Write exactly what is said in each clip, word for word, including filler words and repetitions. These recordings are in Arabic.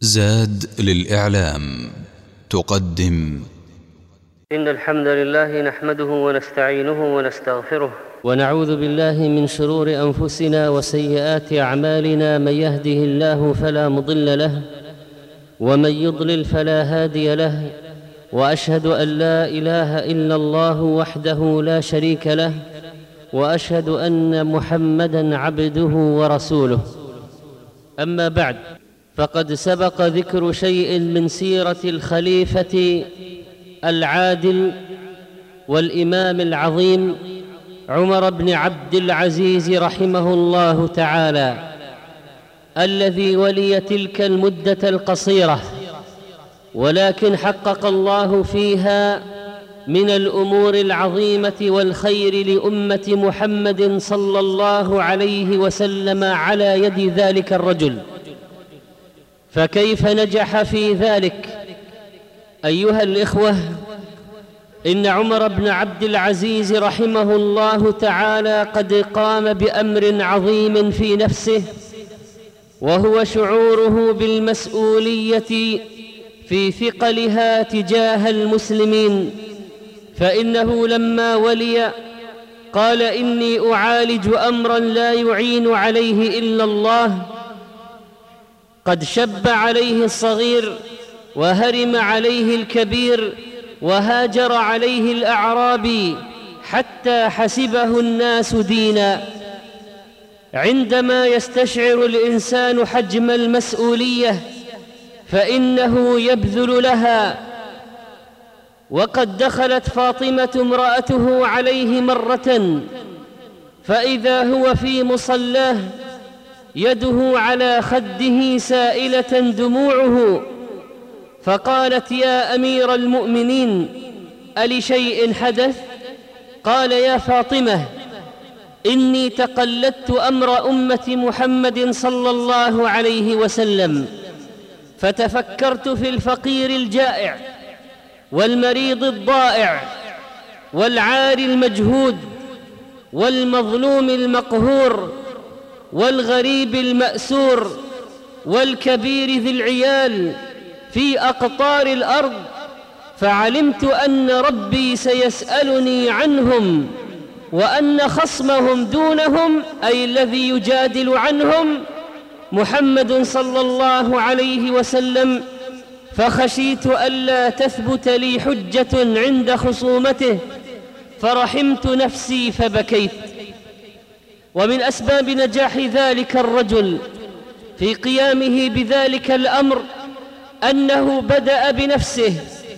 زاد للإعلام تقدم. إن الحمد لله نحمده ونستعينه ونستغفره ونعوذ بالله من شرور أنفسنا وسيئات أعمالنا. من يهده الله فلا مضل له ومن يضلل فلا هادي له، وأشهد أن لا إله إلا الله وحده لا شريك له، وأشهد أن محمدًا عبده ورسوله. أما بعد، فقد سبق ذكر شيء من سيرة الخليفة العادل والإمام العظيم عمر بن عبد العزيز رحمه الله تعالى، الذي ولي تلك المدة القصيرة، ولكن حقق الله فيها من الأمور العظيمة والخير لأمة محمد صلى الله عليه وسلم على يد ذلك الرجل. فكيف نجح في ذلك؟ أيها الإخوة، إن عمر بن عبد العزيز رحمه الله تعالى قد قام بأمر عظيم في نفسه، وهو شعوره بالمسؤولية في ثقلها تجاه المسلمين. فإنه لما ولي قال: إني أعالج أمرا لا يعين عليه إلا الله. قد شب عليه الصغير وهرم عليه الكبير وهاجر عليه الأعرابي حتى حسبه الناس دينا. عندما يستشعر الإنسان حجم المسؤولية فإنه يبذل لها. وقد دخلت فاطمة امرأته عليه مرة، فإذا هو في مصلاه يده على خده سائلة دموعه، فقالت: يا أمير المؤمنين، ألشيء حدث؟ قال: يا فاطمة، إني تقلدت أمر أمة محمد صلى الله عليه وسلم، فتفكرت في الفقير الجائع والمريض الضائع والعاري المجهود والمظلوم المقهور والغريب المأسور والكبير ذي العيال في أقطار الأرض، فعلمت أن ربي سيسألني عنهم، وأن خصمهم دونهم، أي الذي يجادل عنهم، محمد صلى الله عليه وسلم. فخشيت ألا تثبت لي حجة عند خصومته، فرحمت نفسي فبكيت. ومن أسباب نجاح ذلك الرجل في قيامه بذلك الأمر أنه بدأ بنفسه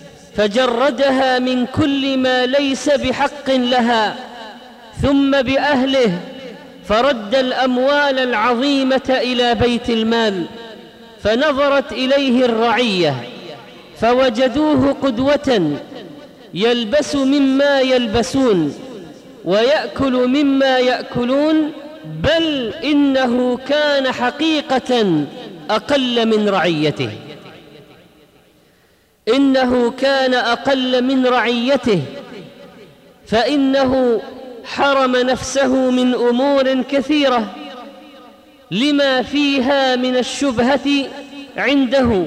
فجردها من كل ما ليس بحق لها، ثم بأهله، فرد الأموال العظيمة إلى بيت المال. فنظرت إليه الرعية فوجدوه قدوة، يلبس مما يلبسون ويأكل مما يأكلون، بل إنه كان حقيقة أقل من رعيته. إنه كان أقل من رعيته، فإنه حرم نفسه من أمور كثيرة لما فيها من الشبهة عنده،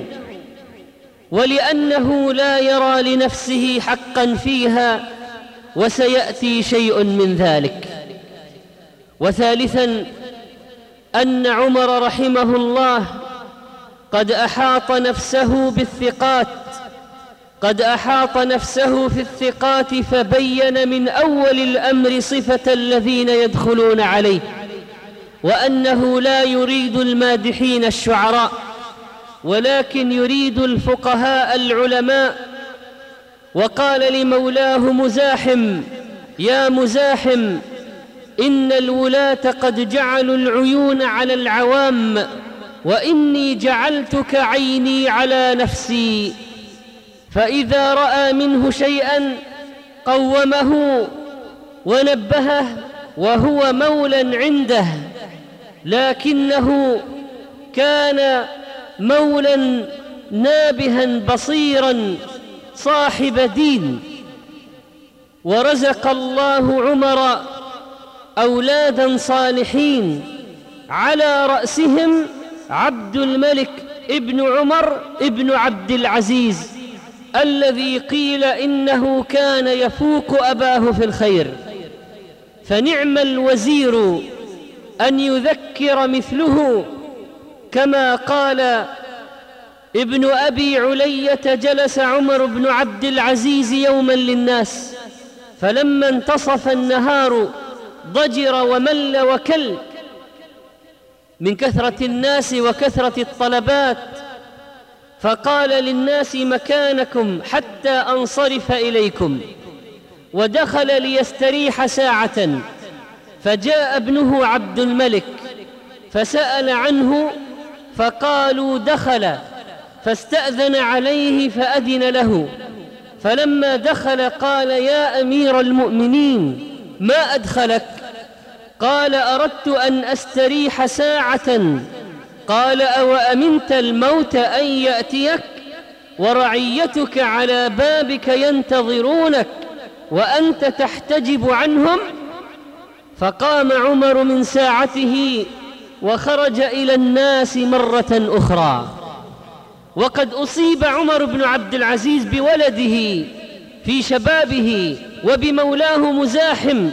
ولأنه لا يرى لنفسه حقا فيها، وسيأتي شيء من ذلك. وثالثا، أن عمر رحمه الله قد أحاط نفسه بالثقات قد أحاط نفسه في الثقات، فبين من أول الأمر صفة الذين يدخلون عليه، وأنه لا يريد المادحين الشعراء، ولكن يريد الفقهاء العلماء. وقال لمولاه مزاحم: يا مزاحم، إن الولاة قد جعلوا العيون على العوام، وإني جعلتك عيني على نفسي. فإذا رأى منه شيئا قومه ونبهه، وهو مولا عنده، لكنه كان مولا نابها بصيرا صاحب دين. ورزق الله عمر أولادا صالحين، على رأسهم عبد الملك ابن عمر ابن عبد العزيز الذي قيل إنه كان يفوق أباه في الخير، فنعم الوزير أن يذكر مثله. كما قال ابن أبي علية: جلس عمر بن عبد العزيز يوما للناس، فلما انتصف النهار ضجر ومل وكل من كثرة الناس وكثرة الطلبات، فقال للناس: مكانكم حتى أنصرف إليكم. ودخل ليستريح ساعة، فجاء ابنه عبد الملك فسأل عنه، فقالوا: دخل. فاستأذن عليه فأذن له، فلما دخل قال: يا أمير المؤمنين، ما أدخلك؟ قال: أردت أن أستريح ساعة. قال: أو أمنت الموت أن يأتيك ورعيتك على بابك ينتظرونك وأنت تحتجب عنهم؟ فقام عمر من ساعته وخرج إلى الناس مرة أخرى. وقد أصيب عمر بن عبد العزيز بولده في شبابه وبمولاه مزاحم،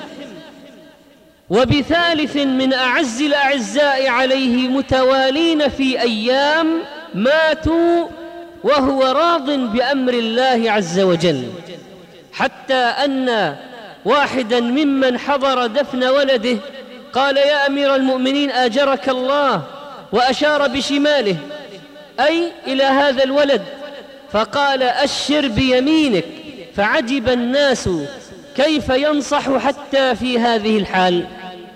وبثالث من أعز الأعزاء عليه متوالين في أيام ماتوا وهو راض بأمر الله عز وجل، حتى أن واحدا ممن حضر دفن ولده قال: يا أمير المؤمنين آجرك الله، وأشار بشماله أي إلى هذا الولد، فقال: أشر بيمينك. فعجب الناس كيف ينصح حتى في هذه الحال.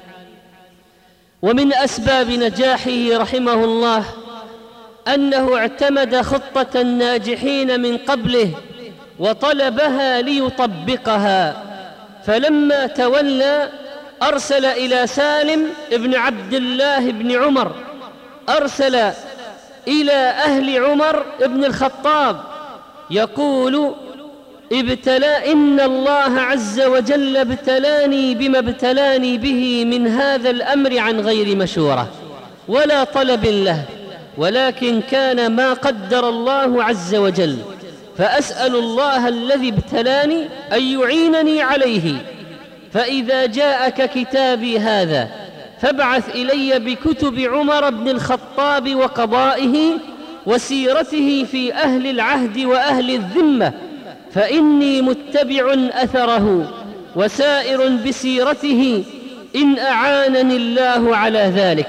ومن أسباب نجاحه رحمه الله أنه اعتمد خطة الناجحين من قبله وطلبها ليطبقها، فلما تولى أرسل إلى سالم ابن عبد الله بن عمر، أرسل إلى أهل عمر ابن الخطاب يقول: ابتلى إن الله عز وجل ابتلاني بما ابتلاني به من هذا الأمر عن غير مشورة ولا طلب له، ولكن كان ما قدر الله عز وجل، فأسأل الله الذي ابتلاني أن يعينني عليه، فإذا جاءك كتابي هذا فابعث إلي بكتب عمر بن الخطاب وقضائه وسيرته في أهل العهد وأهل الذمة، فإني متبع أثره وسائر بسيرته إن أعانني الله على ذلك.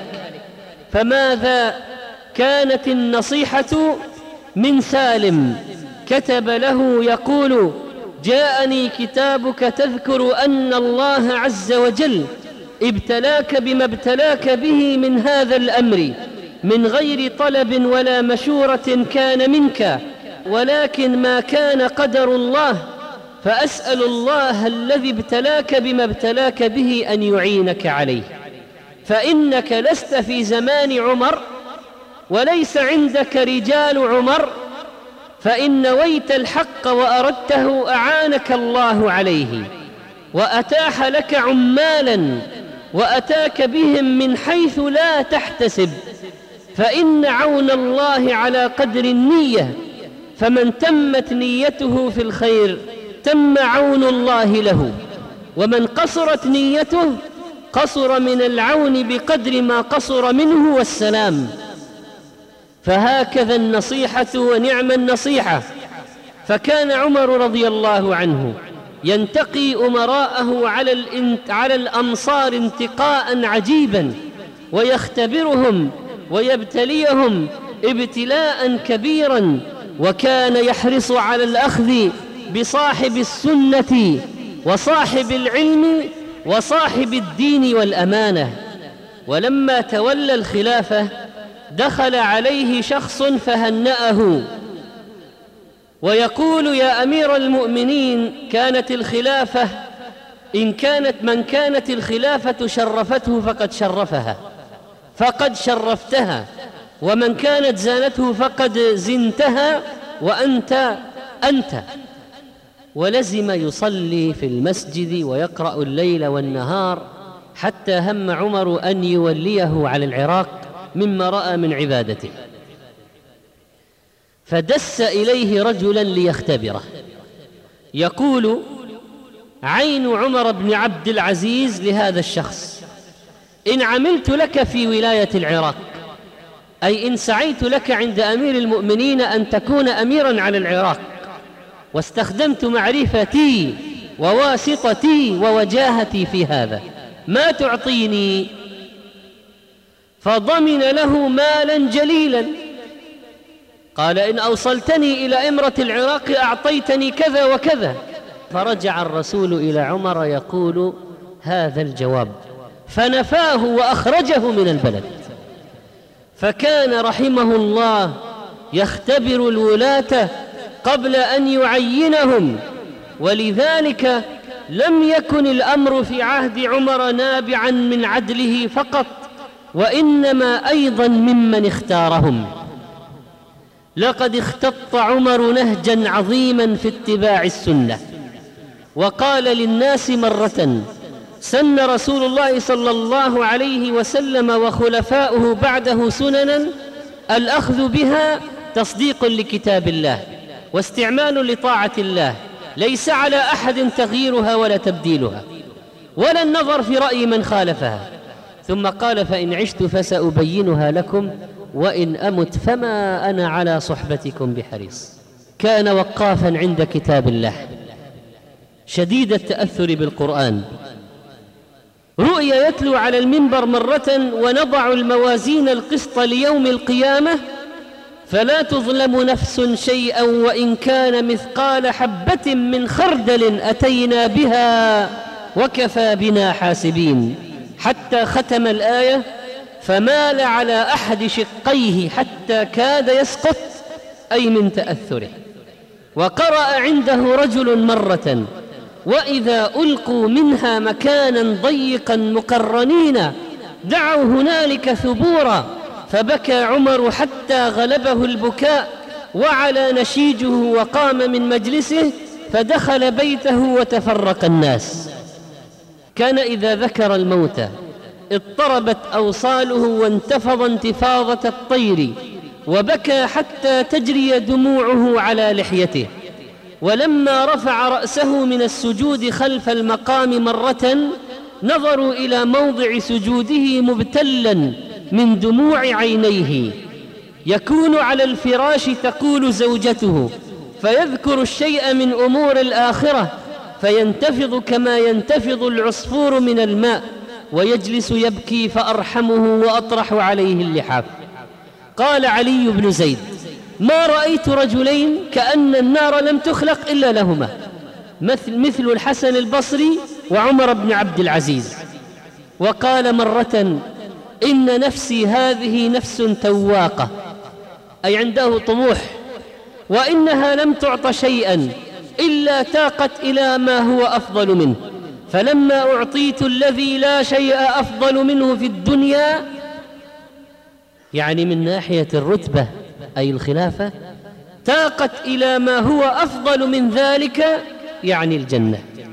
فماذا كانت النصيحة من سالم؟ كتب له يقول: جاءني كتابك تذكر أن الله عز وجل ابتلاك بما ابتلاك به من هذا الأمر من غير طلب ولا مشورة كان منك، ولكن ما كان قدر الله، فأسأل الله الذي ابتلاك بما ابتلاك به أن يعينك عليه، فإنك لست في زمان عمر وليس عندك رجال عمر، فإن نويت الحق وأردته أعانك الله عليه، وأتاح لك عمالا وأتاك بهم من حيث لا تحتسب، فإن عون الله على قدر النية، فمن تمت نيته في الخير تم عون الله له، ومن قصرت نيته قصر من العون بقدر ما قصر منه، والسلام. فهكذا النصيحة ونعم النصيحة. فكان عمر رضي الله عنه ينتقي أمراءه على, الانت... على الأمصار انتقاء عجيبا، ويختبرهم ويبتليهم ابتلاء كبيرا، وكان يحرص على الأخذ بصاحب السنة وصاحب العلم وصاحب الدين والأمانة. ولما تولى الخلافة دخل عليه شخص فهنأه ويقول: يا أمير المؤمنين، كانت الخلافة إن كانت من كانت الخلافة شرفته فقد شرفها فقد شرفتها، ومن كانت زانته فقد زنتها وأنت أنت. ولزم يصلي في المسجد ويقرأ الليل والنهار، حتى هم عمر أن يوليه على العراق مما رأى من عبادته. فدس إليه رجلا ليختبره، يقول عين عمر بن عبد العزيز لهذا الشخص: إن عملت لك في ولاية العراق، أي إن سعيت لك عند أمير المؤمنين أن تكون أميرا على العراق، واستخدمت معرفتي وواسطتي ووجاهتي في هذا، ما تعطيني؟ فضمن له مالا جليلا، قال: إن أوصلتني إلى إمرة العراق أعطيتني كذا وكذا. فرجع الرسول إلى عمر يقول هذا الجواب، فنفاه وأخرجه من البلد. فكان رحمه الله يختبر الولاة قبل أن يعينهم، ولذلك لم يكن الأمر في عهد عمر نابعا من عدله فقط، وإنما أيضا ممن اختارهم. لقد اختط عمر نهجا عظيما في اتباع السنة، وقال للناس مرة: سن رسول الله صلى الله عليه وسلم وخلفاؤه بعده سننا الأخذ بها تصديق لكتاب الله واستعمال لطاعة الله، ليس على أحد تغييرها ولا تبديلها ولا النظر في رأي من خالفها. ثم قال: فإن عشت فسأبينها لكم، وإن أمت فما أنا على صحبتكم بحريص. كان وقافا عند كتاب الله، شديد التأثر بالقرآن. رؤي يتلو على المنبر مرة: ونضع الموازين القسط ليوم القيامة فلا تظلم نفس شيئا وإن كان مثقال حبة من خردل أتينا بها وكفى بنا حاسبين، حتى ختم الآية: فمال على أحد شقيه حتى كاد يسقط، أي من تأثره. وقرأ عنده رجل مرة: وإذا ألقوا منها مكانا ضيقا مقرنين دعوا هنالك ثبورا، فبكى عمر حتى غلبه البكاء وعلى نشيجه وقام من مجلسه فدخل بيته وتفرق الناس. كان إذا ذكر الموت اضطربت أوصاله وانتفض انتفاضة الطير، وبكى حتى تجري دموعه على لحيته. ولما رفع رأسه من السجود خلف المقام مرة نظروا إلى موضع سجوده مبتلا من دموع عينيه. يكون على الفراش تقول زوجته، فيذكر الشيء من أمور الآخرة فينتفض كما ينتفض العصفور من الماء، ويجلس يبكي فأرحمه وأطرح عليه اللحاف. قال علي بن زيد: ما رأيت رجلين كأن النار لم تخلق إلا لهما، مثل, مثل الحسن البصري وعمر بن عبد العزيز. وقال مرة: إن نفسي هذه نفس تواقة، أي عنده طموح، وإنها لم تعط شيئا إلا تاقت إلى ما هو أفضل منه، فلما أعطيت الذي لا شيء أفضل منه في الدنيا، يعني من ناحية الرتبة أي الخلافة، تاقت إلى ما هو أفضل من ذلك، يعني الجنة.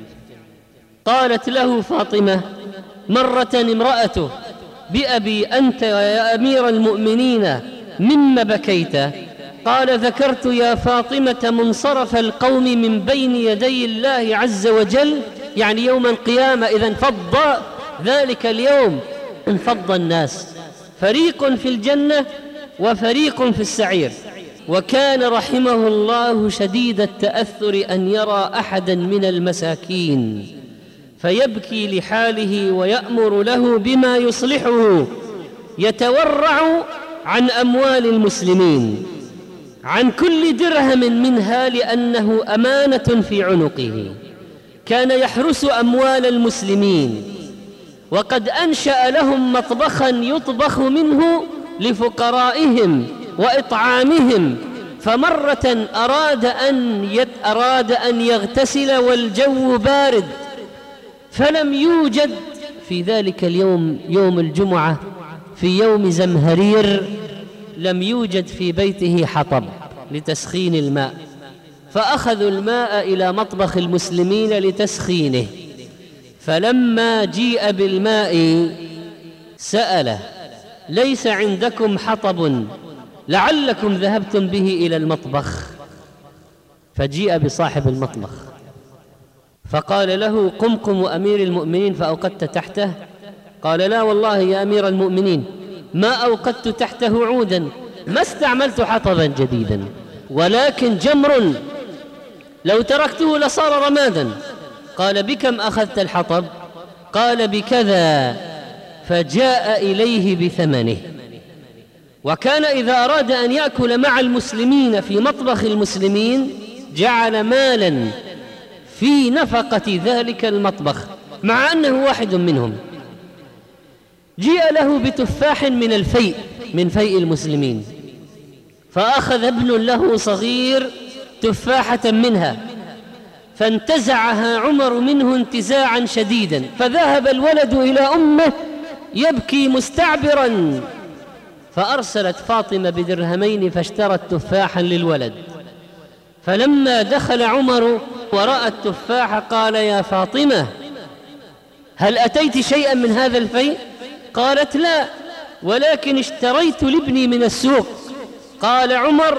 قالت له فاطمة مرة امرأته: بأبي أنت يا أمير المؤمنين مما بكيت؟ قال: ذكرت يا فاطمة منصرف القوم من بين يدي الله عز وجل، يعني يوم القيامة إذا انفض ذلك اليوم، انفض الناس، فريق في الجنة وفريق في السعير. وكان رحمه الله شديد التأثر أن يرى أحدا من المساكين فيبكي لحاله ويأمر له بما يصلحه، يتورع عن أموال المسلمين، عن كل درهم منها، لأنه أمانة في عنقه. كان يحرس أموال المسلمين، وقد أنشأ لهم مطبخا يطبخ منه لفقرائهم وإطعامهم. فمرة أراد أن, يت أراد أن يغتسل والجو بارد، فلم يوجد في ذلك اليوم، يوم الجمعة في يوم زمهرير، لم يوجد في بيته حطب لتسخين الماء، فأخذوا الماء إلى مطبخ المسلمين لتسخينه. فلما جيء بالماء سأله: ليس عندكم حطب؟ لعلكم ذهبتم به إلى المطبخ. فجيء بصاحب المطبخ فقال له: قم قم أمير المؤمنين فأوقدت تحته؟ قال: لا والله يا أمير المؤمنين، ما أوقدت تحته عودا، ما استعملت حطبا جديدا، ولكن جمر لو تركته لصار رمادا. قال: بكم أخذت الحطب؟ قال: بكذا. فجاء إليه بثمنه. وكان إذا أراد أن يأكل مع المسلمين في مطبخ المسلمين جعل مالا في نفقة ذلك المطبخ مع أنه واحد منهم. جيء له بتفاح من الفيء من فيء المسلمين، فأخذ ابن له صغير تفاحة منها فانتزعها عمر منه انتزاعا شديدا، فذهب الولد إلى أمه يبكي مستعبرا، فأرسلت فاطمة بدرهمين فاشترت تفاحا للولد. فلما دخل عمر ورأى التفاح قال: يا فاطمة، هل أتيت شيئا من هذا الفيء؟ قالت: لا، ولكن اشتريت لابني من السوق. قال عمر: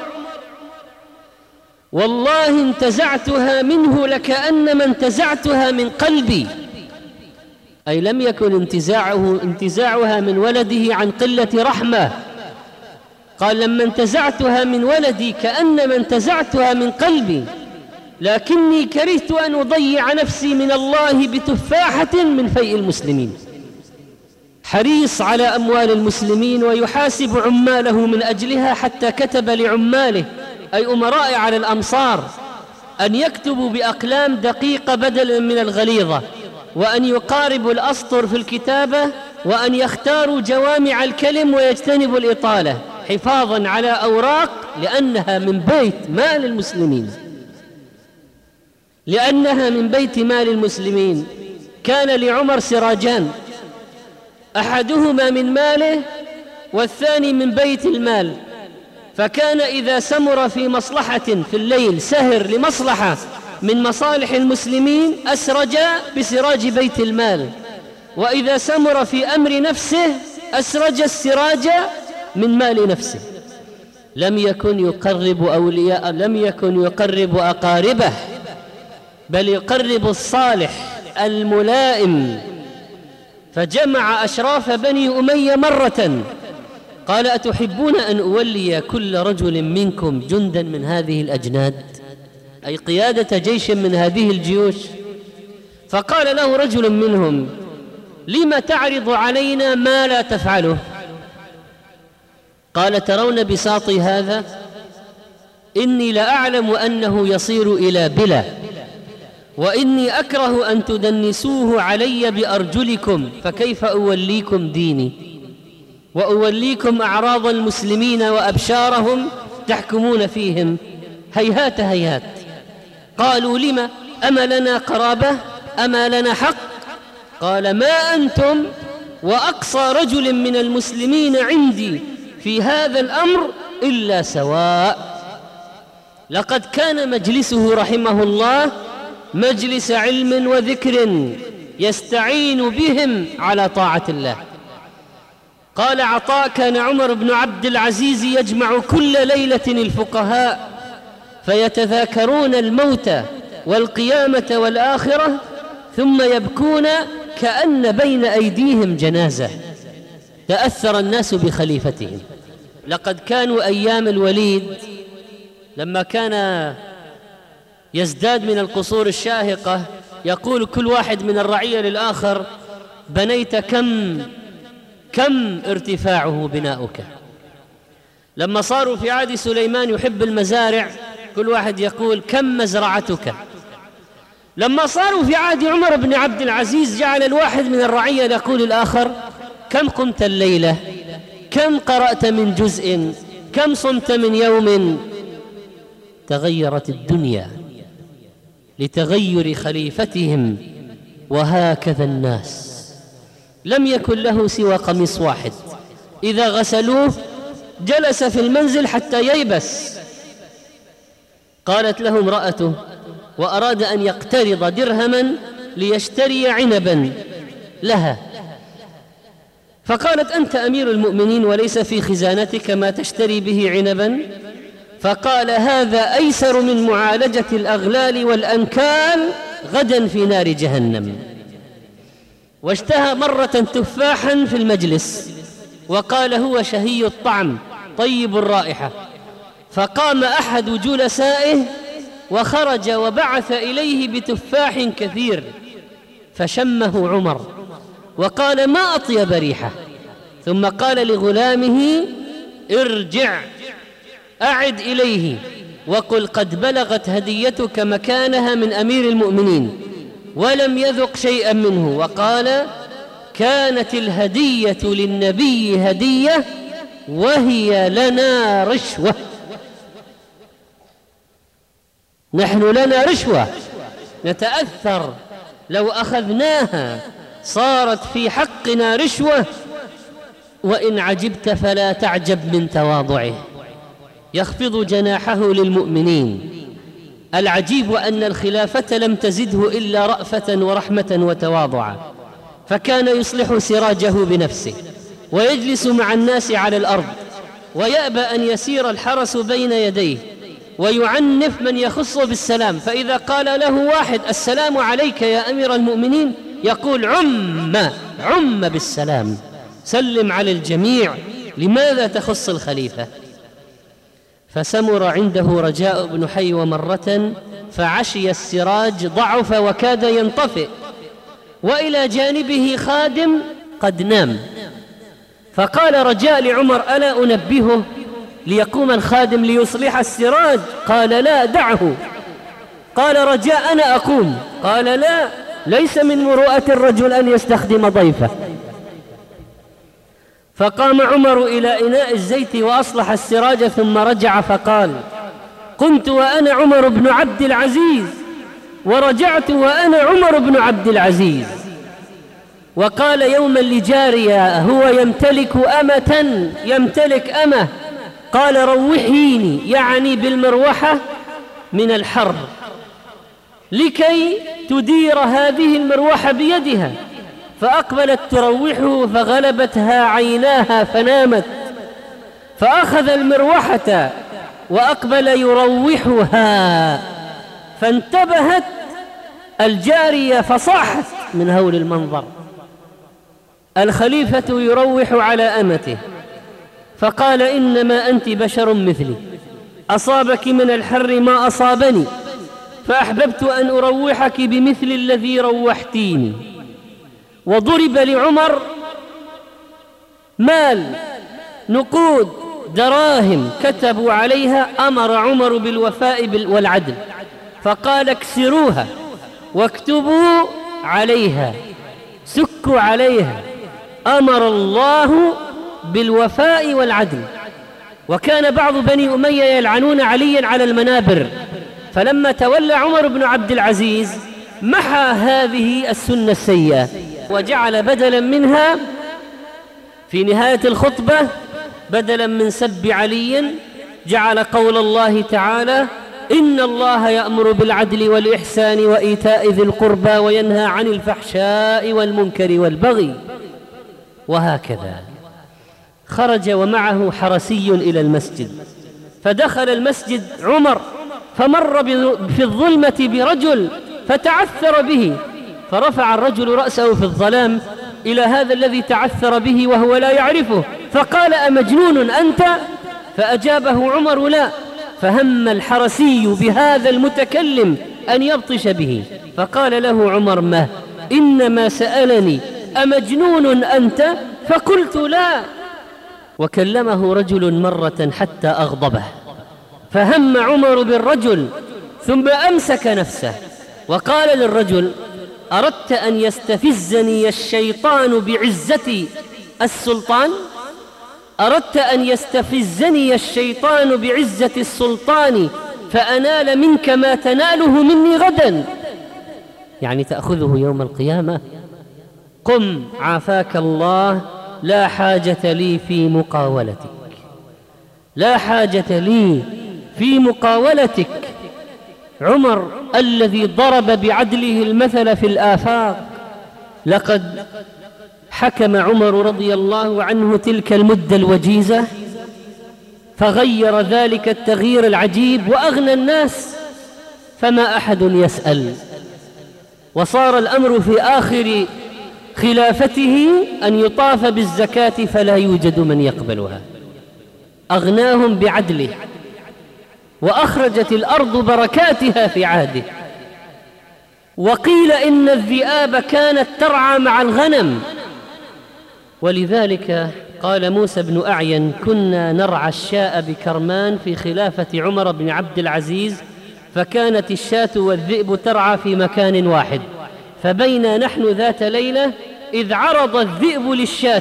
والله انتزعتها منه لكأنما انتزعتها من قلبي، أي لم يكن انتزاعه انتزاعها من ولده عن قلة رحمة. قال: لما انتزعتها من ولدي كأنما انتزعتها من قلبي، لكني كرهت أن أضيع نفسي من الله بتفاحة من فيء المسلمين. حريص على أموال المسلمين ويحاسب عماله من أجلها، حتى كتب لعماله أي أمراء على الأمصار أن يكتبوا بأقلام دقيقة بدلا من الغليظة، وأن يقاربوا الأسطر في الكتابة، وأن يختاروا جوامع الكلم ويجتنبوا الإطالة حفاظا على أوراق، لأنها من بيت مال المسلمين لأنها من بيت مال المسلمين. كان لعمر سراجان، أحدهما من ماله والثاني من بيت المال، فكان إذا سمر في مصلحة في الليل سهر لمصلحة من مصالح المسلمين أسرج بسراج بيت المال، وإذا سمر في أمر نفسه أسرج السراج من مال نفسه. لم يكن يقرب أولياء لم يكن يقرب أقاربه، بل يقرب الصالح الملائم. فجمع أشراف بني أمية مرة قال: أتحبون أن أولي كل رجل منكم جندا من هذه الأجناد، أي قيادة جيش من هذه الجيوش؟ فقال له رجل منهم: لم تعرض علينا ما لا تفعله؟ قال: ترون بساطي هذا؟ إني لأعلم أنه يصير إلى بلا، وإني أكره أن تدنسوه علي بأرجلكم، فكيف أوليكم ديني وأوليكم أعراض المسلمين وأبشارهم تحكمون فيهم؟ هيهات هيهات. قالوا: لما؟ أما لنا قرابة؟ أما لنا حق؟ قال: ما أنتم وأقصى رجل من المسلمين عندي في هذا الأمر إلا سواء. لقد كان مجلسه رحمه الله مجلس علم وذكر يستعين بهم على طاعة الله. قال عطاء: كان عمر بن عبد العزيز يجمع كل ليلة الفقهاء فيتذاكرون الموت والقيامة والآخرة، ثم يبكون كأن بين أيديهم جنازة. تأثر الناس بخليفتهم. لقد كانوا أيام الوليد لما كان يزداد من القصور الشاهقة يقول كل واحد من الرعية للآخر: بنيت كم كم ارتفاعه بناؤك. لما صاروا في عهد سليمان يحب المزارع كل واحد يقول: كم مزرعتك. لما صاروا في عهد عمر بن عبد العزيز جعل الواحد من الرعية يقول الآخر: كم قمت الليلة، كم قرأت من جزء، كم صمت من يوم. تغيرت الدنيا لتغير خليفتهم، وهكذا الناس. لم يكن له سوى قميص واحد، إذا غسلوه جلس في المنزل حتى ييبس. قالت له امرأته وأراد أن يقترض درهما ليشتري عنبا لها، فقالت: أنت أمير المؤمنين وليس في خزانتك ما تشتري به عنبا؟ فقال: هذا أيسر من معالجة الأغلال والأنكال غدا في نار جهنم. واشتهى مرة تفاحا في المجلس وقال: هو شهي الطعم طيب الرائحة. فقام أحد جلسائه وخرج وبعث إليه بتفاح كثير، فشمه عمر وقال: ما أطيب ريحه. ثم قال لغلامه: ارجع أعد إليه وقل قد بلغت هديتك مكانها من أمير المؤمنين، ولم يذق شيئا منه. وقال: كانت الهدية للنبي هدية وهي لنا رشوة. نحن لنا رشوة نتأثر لو أخذناها، صارت في حقنا رشوة. وإن عجبت فلا تعجب من تواضعه، يخفض جناحه للمؤمنين. العجيب أن الخلافة لم تزده إلا رأفة ورحمة وتواضعا، فكان يصلح سراجه بنفسه ويجلس مع الناس على الأرض، ويأبى أن يسير الحرس بين يديه، ويعنف من يخص بالسلام. فإذا قال له واحد: السلام عليك يا أمير المؤمنين، يقول: عم عم بالسلام، سلم على الجميع، لماذا تخص الخليفة؟ فسمر عنده رجاء بن حيوة مرة فعشي السراج، ضعف وكاد ينطفئ، وإلى جانبه خادم قد نام. فقال رجاء لعمر: ألا أنبهه ليقوم الخادم ليصلح السراج؟ قال: لا، دعه. قال رجاء: أنا أقوم. قال: لا، ليس من مروءة الرجل أن يستخدم ضيفه. فقام عمر إلى إناء الزيت وأصلح السراج، ثم رجع فقال: كنت وأنا عمر بن عبد العزيز، ورجعت وأنا عمر بن عبد العزيز. وقال يوما لجارية هو يمتلك أمة يمتلك أمة قال: روحيني، يعني بالمروحة من الحر، لكي تدير هذه المروحة بيدها. فأقبلت تروحه فغلبتها عيناها فنامت، فأخذ المروحة وأقبل يروحها، فانتبهت الجارية فصاحت من هول المنظر. الخليفة يروح على أمته، فقال: إنما أنت بشر مثلي، أصابك من الحر ما أصابني، فأحببت أن أروحك بمثل الذي روحتيني. وضرب لعمر مال، نقود، دراهم كتبوا عليها: أمر عمر بالوفاء والعدل، فقال: اكسروها واكتبوا عليها، سكوا عليها، أمر الله بالوفاء والعدل. وكان بعض بني أمية يلعنون عليا على المنابر، فلما تولى عمر بن عبد العزيز محى هذه السنة السيئة، وجعل بدلا منها في نهاية الخطبة، بدلا من سب علي، جعل قول الله تعالى: إن الله يأمر بالعدل والإحسان وإيتاء ذي القربى وينهى عن الفحشاء والمنكر والبغي. وهكذا خرج ومعه حرسي إلى المسجد، فدخل المسجد عمر فمر في الظلمة برجل فتعثر به، فرفع الرجل رأسه في الظلام إلى هذا الذي تعثر به وهو لا يعرفه، فقال: أمجنون أنت؟ فأجابه عمر: لا. فهم الحرسي بهذا المتكلم أن يبطش به، فقال له عمر: ما إنما سألني أمجنون أنت؟ فقلت: لا. وكلمه رجل مرة حتى أغضبه، فهم عمر بالرجل ثم أمسك نفسه وقال للرجل: أردت أن يستفزني الشيطان بعزة السلطان؟ أردت أن يستفزني الشيطان بعزة السلطان فأنال منك ما تناله مني غدا، يعني تأخذه يوم القيامة. قم عافاك الله، لا حاجة لي في مقاولتك، لا حاجة لي في مقاولتك. عمر الذي ضرب بعدله المثل في الآفاق، لقد حكم عمر رضي الله عنه تلك المدة الوجيزة، فغير ذلك التغيير العجيب وأغنى الناس، فما أحد يسأل. وصار الأمر في آخر خلافته أن يطاف بالزكاة فلا يوجد من يقبلها. أغناهم بعدله، وأخرجت الأرض بركاتها في عهده. وقيل إن الذئاب كانت ترعى مع الغنم، ولذلك قال موسى بن أعين: كنا نرعى الشاء بكرمان في خلافة عمر بن عبد العزيز، فكانت الشاة والذئب ترعى في مكان واحد، فبينا نحن ذات ليلة إذ عرض الذئب للشاة،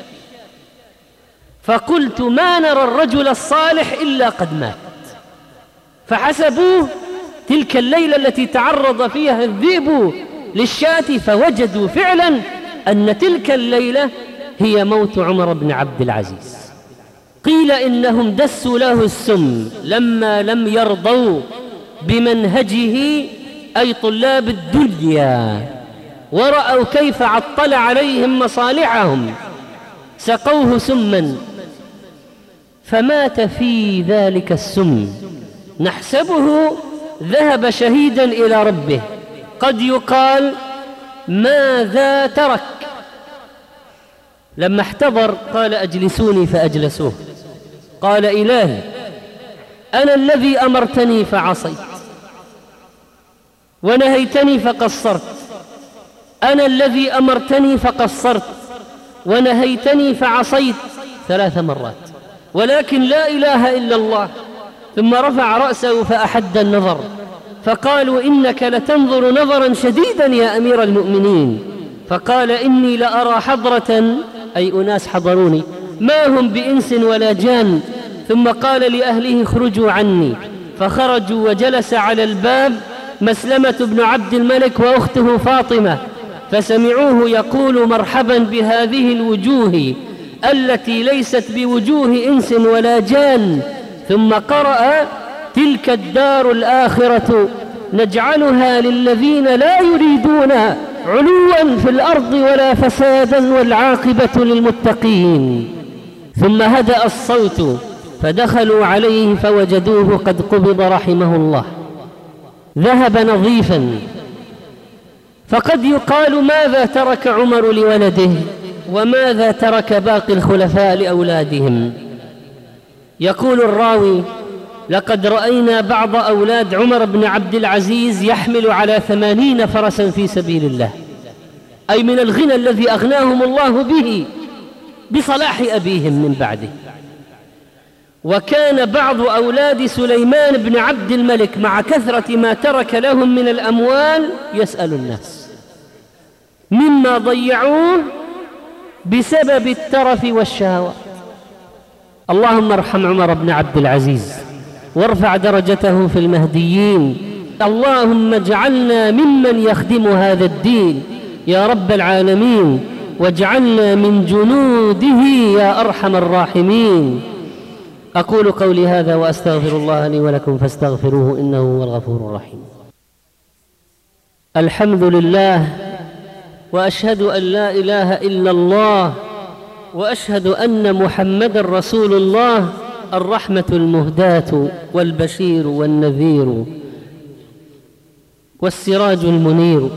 فقلت: ما نرى الرجل الصالح إلا قد مات. فحسبوه تلك الليلة التي تعرض فيها الذئب للشاة، فوجدوا فعلا أن تلك الليلة هي موت عمر بن عبد العزيز. قيل إنهم دسوا له السم لما لم يرضوا بمنهجه، أي طلاب الدنيا، ورأوا كيف عطل عليهم مصالحهم، سقوه سما فمات في ذلك السم. نحسبه ذهب شهيدا إلى ربه، قد يقال ماذا ترك؟ لما احتضر قال: أجلسوني، فأجلسوه. قال: إلهي، أنا الذي أمرتني فعصيت، ونهيتني فقصرت، أنا الذي أمرتني فقصرت، ونهيتني فعصيت ثلاث مرات، ولكن لا إله إلا الله. ثم رفع رأسه فأحد النظر، فقالوا: إنك لتنظر نظرا شديدا يا أمير المؤمنين. فقال: إني لأرى حضرة، أي أناس حضروني، ما هم بإنس ولا جان. ثم قال لأهله: اخرجوا عني، فخرجوا، وجلس على الباب مسلمة بن عبد الملك وأخته فاطمة، فسمعوه يقول: مرحبا بهذه الوجوه التي ليست بوجوه إنس ولا جان. ثم قرأ: تلك الدار الآخرة نجعلها للذين لا يريدون علوا في الأرض ولا فسادا والعاقبة للمتقين. ثم هدأ الصوت، فدخلوا عليه فوجدوه قد قبض رحمه الله، ذهب نظيفا. فقد يقال: ماذا ترك عمر لولده، وماذا ترك باقي الخلفاء لأولادهم؟ يقول الراوي: لقد رأينا بعض أولاد عمر بن عبد العزيز يحمل على ثمانين فرسا في سبيل الله، أي من الغنى الذي أغناهم الله به بصلاح أبيهم من بعده. وكان بعض أولاد سليمان بن عبد الملك مع كثرة ما ترك لهم من الأموال يسأل الناس مما ضيعوه بسبب الترف والشهوات. اللهم ارحم عمر بن عبد العزيز وارفع درجته في المهديين. اللهم اجعلنا ممن يخدم هذا الدين يا رب العالمين، واجعلنا من جنوده يا أرحم الراحمين. أقول قولي هذا وأستغفر الله لي ولكم فاستغفروه إنه هو الغفور الرحيم. الحمد لله، وأشهد أن لا إله إلا الله، وأشهد أن محمد رسول الله، الرحمة المهداة والبشير والنذير والسراج المنير.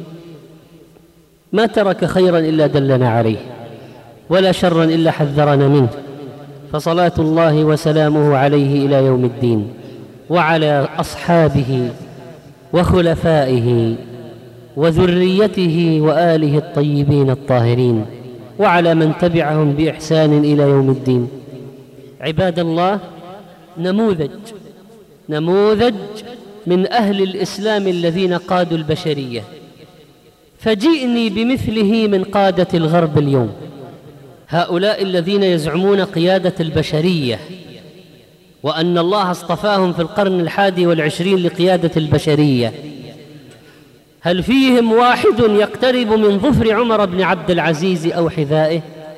ما ترك خيرا إلا دلنا عليه، ولا شرا إلا حذرنا منه، فصلاة الله وسلامه عليه إلى يوم الدين، وعلى أصحابه وخلفائه وذريته وآله الطيبين الطاهرين، وعلى من تبعهم بإحسان إلى يوم الدين. عباد الله، نموذج نموذج من أهل الإسلام الذين قادوا البشرية، فجئني بمثله من قادة الغرب اليوم، هؤلاء الذين يزعمون قيادة البشرية، وأن الله اصطفاهم في القرن الحادي والعشرين لقيادة البشرية. هل فيهم واحد يقترب من ظفر عمر بن عبد العزيز أو حذائه؟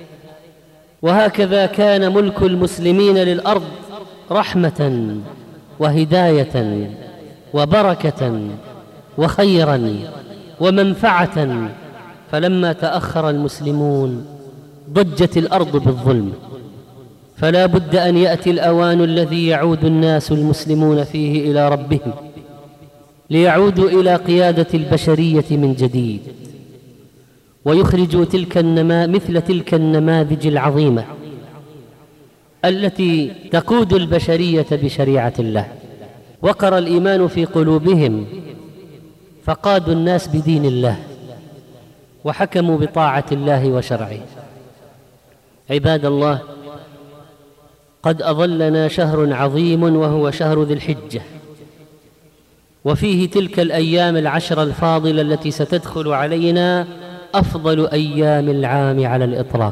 وهكذا كان ملك المسلمين للأرض رحمة وهداية وبركة وخيرا ومنفعة فلما تأخر المسلمون ضجت الأرض بالظلم، فلا بد أن يأتي الأوان الذي يعود الناس المسلمون فيه إلى ربهم، ليعودوا إلى قيادة البشرية من جديد، ويخرجوا تلك النما مثل تلك النماذج العظيمة التي تقود البشرية بشريعة الله. وقر الإيمان في قلوبهم فقادوا الناس بدين الله وحكموا بطاعة الله وشرعه. عباد الله، قد أظلنا شهر عظيم وهو شهر ذي الحجة، وفيه تلك الأيام العشر الفاضلة التي ستدخل علينا أفضل أيام العام على الإطلاق.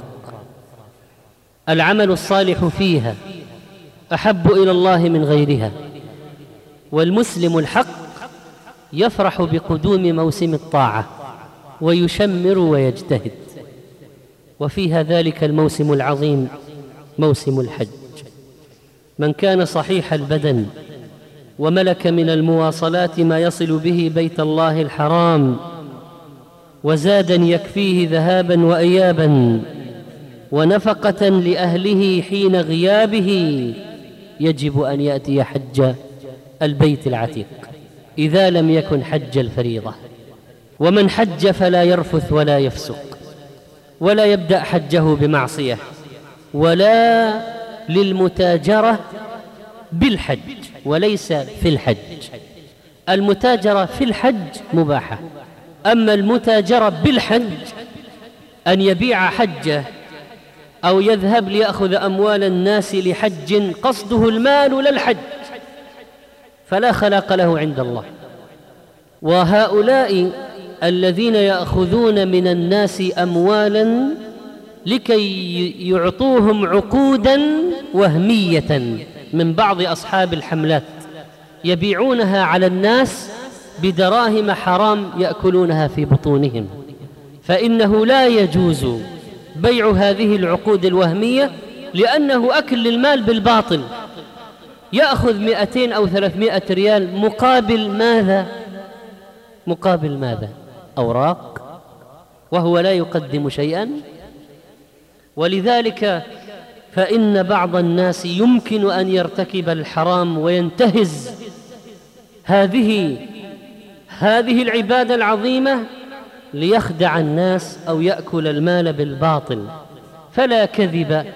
العمل الصالح فيها أحب إلى الله من غيرها، والمسلم الحق يفرح بقدوم موسم الطاعة ويشمر ويجتهد. وفيها ذلك الموسم العظيم موسم الحج. من كان صحيح البدن وملك من المواصلات ما يصل به بيت الله الحرام وزادا يكفيه ذهابا وإيابا ونفقة لأهله حين غيابه، يجب أن يأتي حج البيت العتيق إذا لم يكن حج الفريضة. ومن حج فلا يرفث ولا يفسق ولا يبدأ حجه بمعصية ولا للمتاجرة بالحج، وليس في الحج. المتاجرة في الحج مباحة، أما المتاجرة بالحج أن يبيع حجه أو يذهب ليأخذ أموال الناس لحج قصده المال لا الحج، فلا خلاق له عند الله. وهؤلاء الذين يأخذون من الناس أموالا لكي يعطوهم عقودا وهمية من بعض أصحاب الحملات يبيعونها على الناس بدراهم حرام يأكلونها في بطونهم، فإنه لا يجوز بيع هذه العقود الوهمية، لأنه أكل للمال بالباطل. يأخذ مئتين أو ثلاثمائة ريال مقابل ماذا؟ مقابل ماذا؟ أوراق، وهو لا يقدم شيئا. ولذلك فإن بعض الناس يمكن أن يرتكب الحرام وينتهز هذه هذه العبادة العظيمة ليخدع الناس أو يأكل المال بالباطل. فلا كذب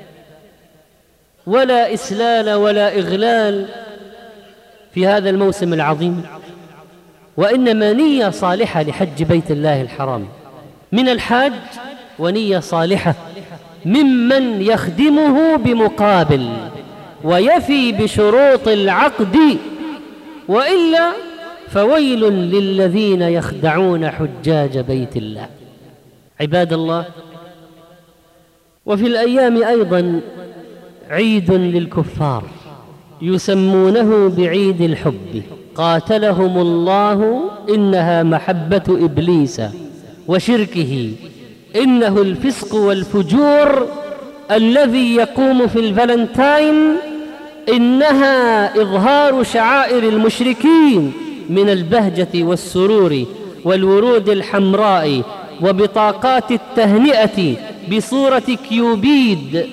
ولا إسلال ولا إغلال في هذا الموسم العظيم، وإنما نية صالحة لحج بيت الله الحرام من الحاج، ونية صالحة ممن يخدمه بمقابل ويفي بشروط العقد، وإلا فويل للذين يخدعون حجاج بيت الله. عباد الله، وفي الأيام أيضا عيد للكفار يسمونه بعيد الحب، قاتلهم الله، إنها محبة إبليس وشركه، إنه الفسق والفجور الذي يقوم في الفالنتاين، إنها إظهار شعائر المشركين من البهجة والسرور والورود الحمراء وبطاقات التهنئة بصورة كيوبيد،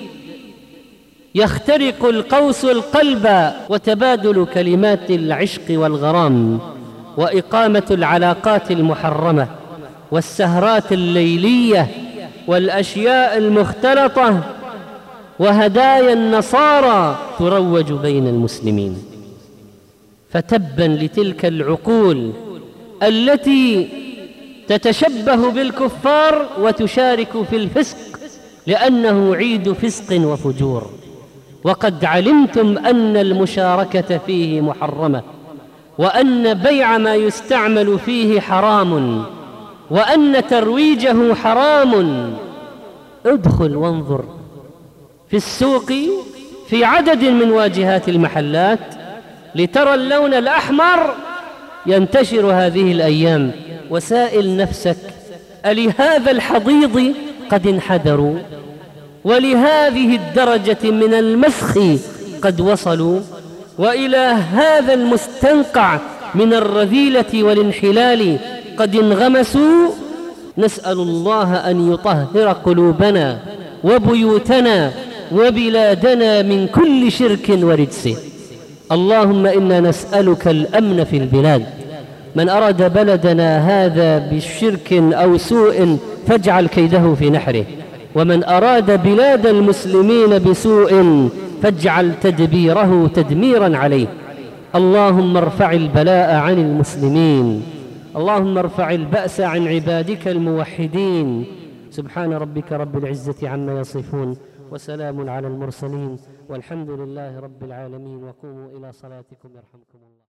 يخترق القوس القلب، وتبادل كلمات العشق والغرام، وإقامة العلاقات المحرمة والسهرات الليلية والأشياء المختلطة وهدايا النصارى تروج بين المسلمين. فتبا لتلك العقول التي تتشبه بالكفار وتشارك في الفسق، لأنه عيد فسق وفجور، وقد علمتم أن المشاركة فيه محرمة، وأن بيع ما يستعمل فيه حرام، وأن ترويجه حرام. ادخل وانظر في السوق في عدد من واجهات المحلات لترى اللون الأحمر ينتشر هذه الأيام، وسائل نفسك ألهذا الحضيض قد انحدروا، ولهذه الدرجة من المسخ قد وصلوا، وإلى هذا المستنقع من الرذيلة والانحلال قد انغمسوا. نسأل الله أن يطهر قلوبنا وبيوتنا وبلادنا من كل شرك ورجس. اللهم إنا نسألك الأمن في البلاد، من أراد بلدنا هذا بشرك أو سوء فاجعل كيده في نحره، ومن أراد بلاد المسلمين بسوء فاجعل تدبيره تدميرا عليه. اللهم ارفع البلاء عن المسلمين، اللهم ارفع البأس عن عبادك الموحدين. سبحان ربك رب العزة عما يصفون، وسلام على المرسلين، والحمد لله رب العالمين. وقوموا إلى صلاتكم يرحمكم الله.